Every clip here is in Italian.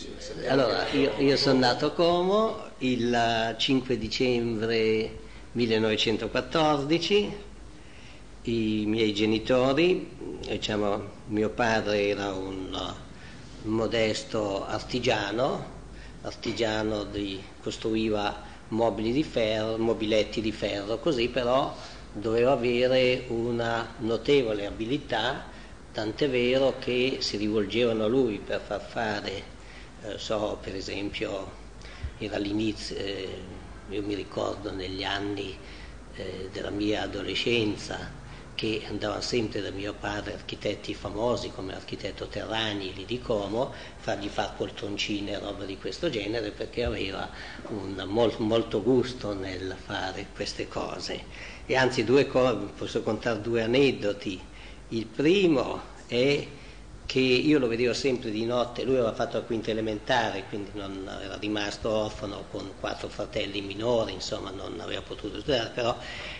Allora, io sono nato a Como il 5 dicembre 1914, i miei genitori, diciamo, mio padre era un modesto artigiano costruiva mobili di ferro, mobiletti di ferro, così però doveva avere una notevole abilità, tant'è vero che si rivolgevano a lui per far fare, per esempio, era all'inizio, io mi ricordo negli anni della mia adolescenza che andavano sempre da mio padre architetti famosi come l'architetto Terragni lì di Como, fargli fare poltroncine e roba di questo genere, perché aveva molto gusto nel fare queste cose. E anzi posso contare due aneddoti. Il primo è che io lo vedevo sempre di notte, lui aveva fatto la quinta elementare, quindi non era rimasto orfano con 4 fratelli minori, insomma non aveva potuto studiare, però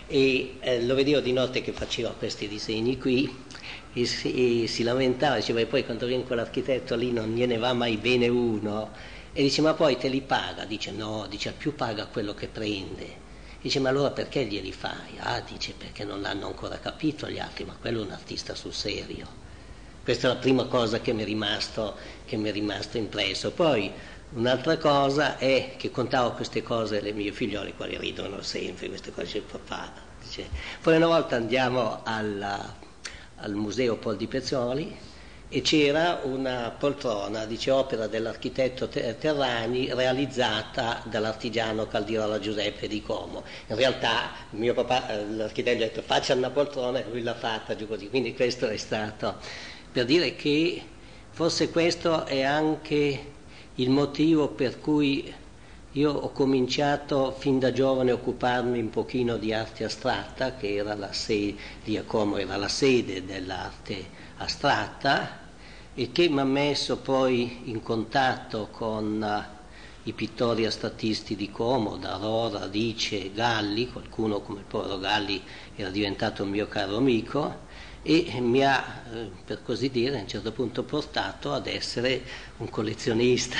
lo vedevo di notte che faceva questi disegni qui e si lamentava, diceva, e poi quando viene quell'architetto lì non gliene va mai bene uno, e dice, ma poi te li paga? Dice, no, dice, più paga quello che prende. Dice, ma allora perché glieli fai? Ah, dice, perché non l'hanno ancora capito gli altri, ma quello è un artista sul serio. Questa è la prima cosa che mi è rimasto impresso. Poi un'altra cosa è che contavo queste cose alle mie figliole, le quali ridono sempre, queste cose del papà. Dice. Poi una volta andiamo al museo Pol di Pezzoli e c'era una poltrona, dice, opera dell'architetto Terragni realizzata dall'artigiano Caldirola Giuseppe di Como. In realtà mio papà, l'architetto, ha detto faccia una poltrona e lui l'ha fatta giù così. Quindi questo è stato per dire che forse questo è anche il motivo per cui io ho cominciato fin da giovane a occuparmi un pochino di arte astratta, che era lì a Como era la sede dell'arte astratta, e che mi ha messo poi in contatto con i pittori astrattisti di Como, Darò, Radice, Galli, qualcuno come il povero Galli era diventato un mio caro amico, e mi ha, per così dire, a un certo punto portato ad essere un collezionista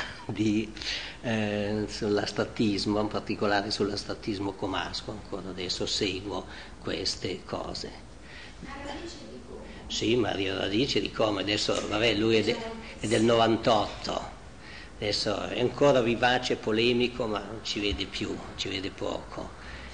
sull'astrattismo, in particolare sull'astrattismo comasco. Ancora adesso seguo queste cose. Radice di Como? Sì, Mario Radice di Como, adesso vabbè, lui è del 98, adesso è ancora vivace, polemico, ma non ci vede più, ci vede poco.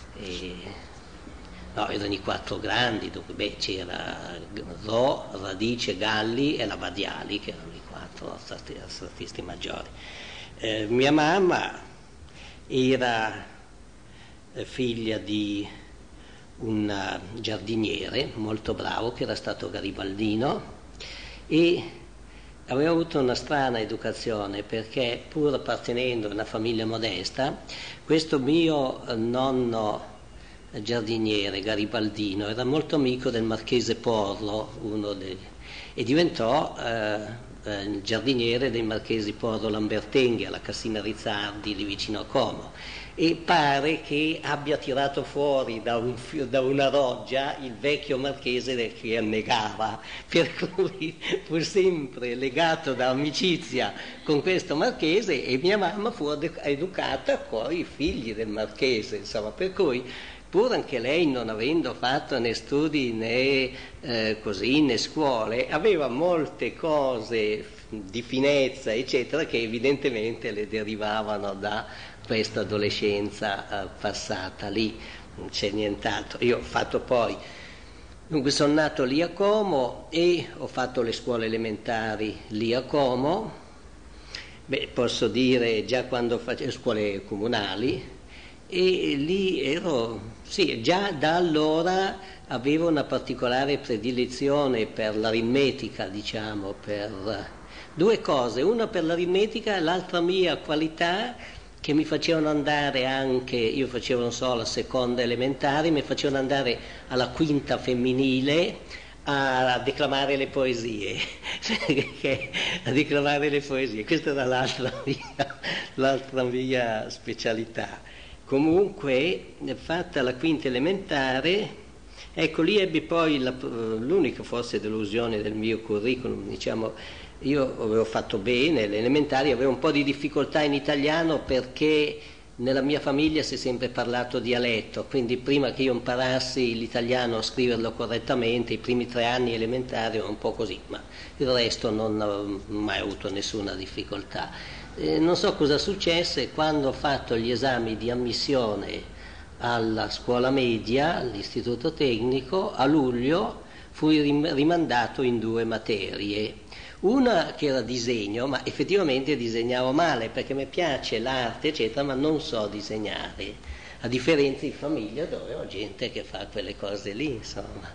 No, erano i 4 grandi, dunque c'era Ro, Radice, Galli e la Badiali, che erano i 4 astrattisti maggiori. Mia mamma era figlia di un giardiniere molto bravo che era stato garibaldino e aveva avuto una strana educazione, perché pur appartenendo a una famiglia modesta, questo mio nonno giardiniere garibaldino era molto amico del marchese Porro, e diventò giardiniere dei marchesi Porro Lambertenghi alla Cassina Rizzardi lì vicino a Como, e pare che abbia tirato fuori da una roggia il vecchio marchese che annegava, per cui fu sempre legato da amicizia con questo marchese, e mia mamma fu educata con i figli del marchese, insomma, per cui pur anche lei non avendo fatto né studi né né scuole, aveva molte cose di finezza eccetera che evidentemente le derivavano da questa adolescenza passata lì, non c'è nient'altro. Io ho fatto poi, dunque sono nato lì a Como e ho fatto le scuole elementari lì a Como, posso dire già quando facevo scuole comunali, e lì già da allora avevo una particolare predilezione per l'aritmetica, diciamo, per 2 cose, una per l'aritmetica e l'altra mia qualità che mi facevano andare anche, io facevo non so la seconda elementare, mi facevano andare alla quinta femminile a declamare le poesie, questa era l'altra mia specialità. Comunque, fatta la quinta elementare, ecco lì ebbi poi l'unica forse delusione del mio curriculum, diciamo, io avevo fatto bene le elementari, avevo un po' di difficoltà in italiano perché nella mia famiglia si è sempre parlato dialetto, quindi prima che io imparassi l'italiano a scriverlo correttamente, i primi 3 anni elementari erano un po' così, ma il resto non ho mai avuto nessuna difficoltà. Non so cosa successe quando ho fatto gli esami di ammissione alla scuola media, all'istituto tecnico, a luglio fui rimandato in 2 materie. Una che era disegno, ma effettivamente disegnavo male perché mi piace l'arte, eccetera, ma non so disegnare, a differenza di famiglia dove ho gente che fa quelle cose lì, insomma.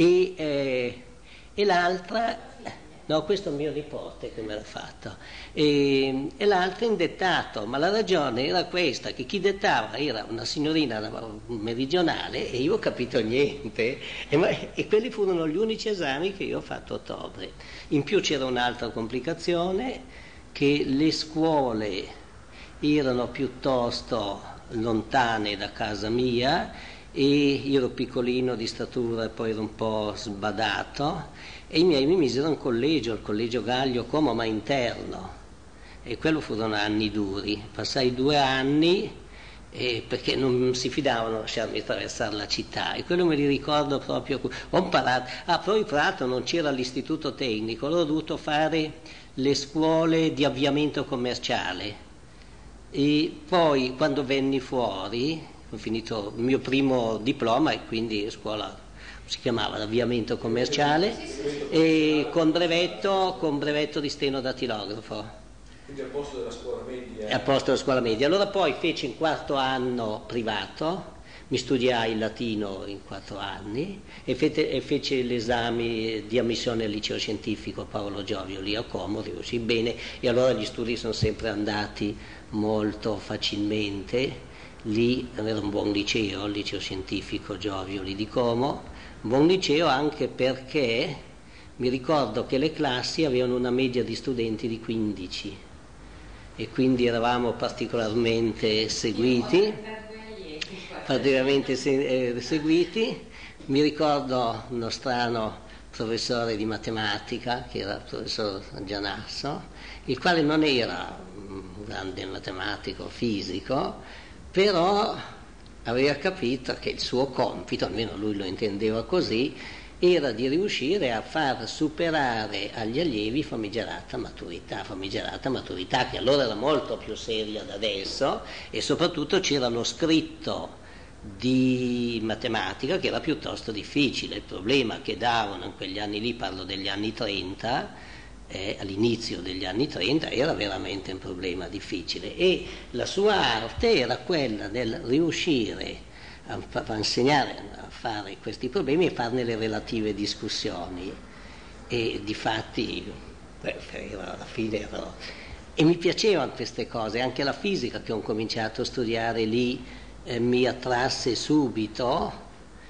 E l'altra, no, questo è un mio nipote che me l'ha fatto, e l'altra in dettato, ma la ragione era questa, che chi dettava era una signorina meridionale e io ho capito niente, e quelli furono gli unici esami che io ho fatto a ottobre. In più c'era un'altra complicazione, che le scuole erano piuttosto lontane da casa mia e io ero piccolino di statura e poi ero un po' sbadato e i miei mi misero in collegio, il collegio Gaglio Como, ma interno, e quello furono anni duri. Passai 2 anni perché non si fidavano a lasciarmi attraversare la città, e quello me li ricordo proprio. Ho imparato, poi tra l'altro non c'era l'istituto tecnico, allora ho dovuto fare le scuole di avviamento commerciale, e poi quando venni fuori ho finito il mio primo diploma e quindi scuola si chiamava l'avviamento commerciale, e con brevetto di stenodatilografo. Quindi al posto della scuola media? Al posto della scuola media. Allora poi feci in 4 anno privato, mi studiai il latino in 4 anni e feci l'esame di ammissione al liceo scientifico Paolo Giovio lì a Como, riuscì bene, e allora gli studi sono sempre andati molto facilmente. Lì era un buon liceo, il liceo scientifico Giovio lì di Como, un buon liceo anche perché mi ricordo che le classi avevano una media di studenti di 15 e quindi eravamo particolarmente seguiti. Mi ricordo uno strano professore di matematica, che era il professor Gianasso, il quale non era un grande matematico fisico, però aveva capito che il suo compito, almeno lui lo intendeva così, era di riuscire a far superare agli allievi famigerata maturità, che allora era molto più seria da adesso, e soprattutto c'era lo scritto di matematica che era piuttosto difficile. Il problema che davano in quegli anni lì, parlo degli anni 30, all'inizio degli anni 30, era veramente un problema difficile, e la sua arte era quella del riuscire a insegnare a fare questi problemi e farne le relative discussioni, e difatti alla fine ero. E mi piacevano queste cose, anche la fisica che ho cominciato a studiare lì mi attrasse subito,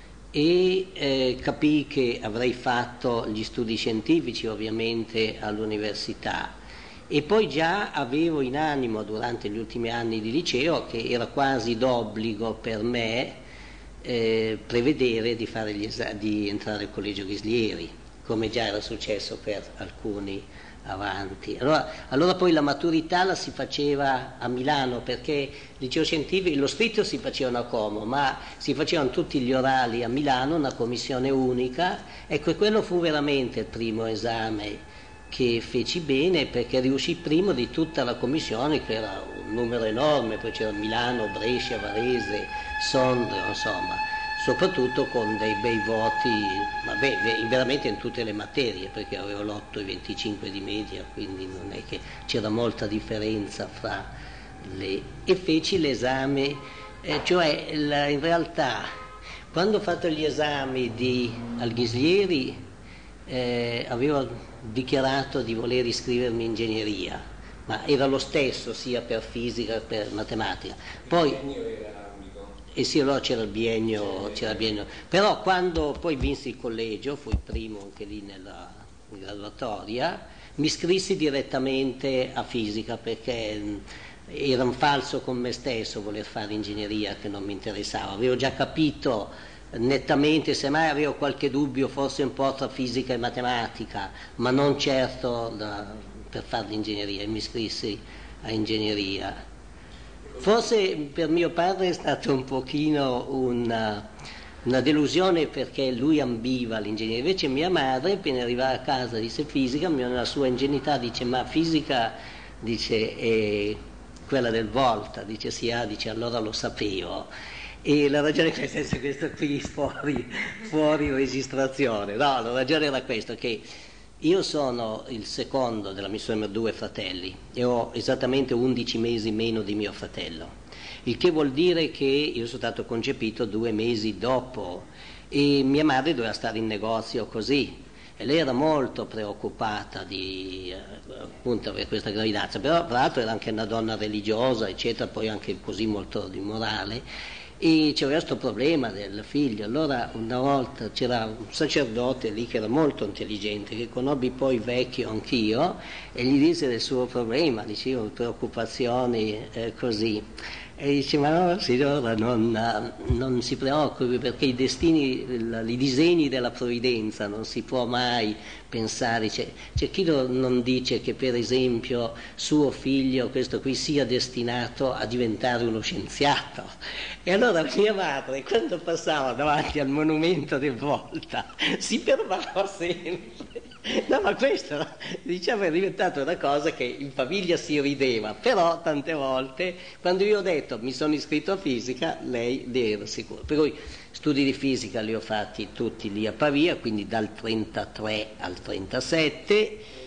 e capii che avrei fatto gli studi scientifici ovviamente all'università, e poi già avevo in animo durante gli ultimi anni di liceo che era quasi d'obbligo per me prevedere di entrare al collegio Ghislieri, come già era successo per alcuni avanti. Allora poi la maturità la si faceva a Milano, perché il liceo scientifico, lo scritto si facevano a Como, ma si facevano tutti gli orali a Milano, una commissione unica. Ecco, e quello fu veramente il primo esame che feci bene, perché riuscì primo di tutta la commissione, che era un numero enorme, poi c'era Milano, Brescia, Varese, Sondrio, insomma, soprattutto con dei bei voti, veramente in tutte le materie, perché avevo l'8 e 25 di media, quindi non è che c'era molta differenza fra le. E feci l'esame, cioè in realtà quando ho fatto gli esami al Ghislieri avevo dichiarato di voler iscrivermi in ingegneria, ma era lo stesso sia per fisica che per matematica. Poi sì, allora c'era il biennio, però quando poi vinsi il collegio, fui primo anche lì nella graduatoria, mi iscrissi direttamente a fisica, perché era un falso con me stesso voler fare ingegneria, che non mi interessava. Avevo già capito nettamente, semmai avevo qualche dubbio forse un po' tra fisica e matematica, ma non certo per fare l'ingegneria, mi iscrissi a ingegneria. Forse per mio padre è stato un pochino una delusione, perché lui ambiva all'ingegneria, invece mia madre appena arrivava a casa disse fisica, nella sua ingenuità dice ma fisica, dice, è quella del Volta, dice sì, dice allora lo sapevo. E la ragione è questa, questo qui fuori registrazione, no, la ragione era questa, che io sono il secondo sono 2 fratelli e ho esattamente 11 mesi meno di mio fratello, il che vuol dire che io sono stato concepito 2 mesi dopo e mia madre doveva stare in negozio così e lei era molto preoccupata appunto per questa gravidanza, però tra l'altro era anche una donna religiosa eccetera, poi anche così molto di morale. E c'era questo problema del figlio. Allora una volta c'era un sacerdote lì che era molto intelligente, che conobbi poi vecchio anch'io, e gli disse del suo problema, dicevo preoccupazioni così. E dice ma no signora, non si preoccupi, perché i destini, i disegni della provvidenza non si può mai pensare. C'è chi non dice che per esempio suo figlio, questo qui, sia destinato a diventare uno scienziato. E allora mia madre, quando passava davanti al monumento del Volta, si fermava sempre. No, ma questo, diciamo, è diventata una cosa che in famiglia si rideva, però tante volte, quando io ho detto mi sono iscritto a fisica, lei era sicura. Per cui studi di fisica li ho fatti tutti lì a Pavia, quindi dal 33 al 37,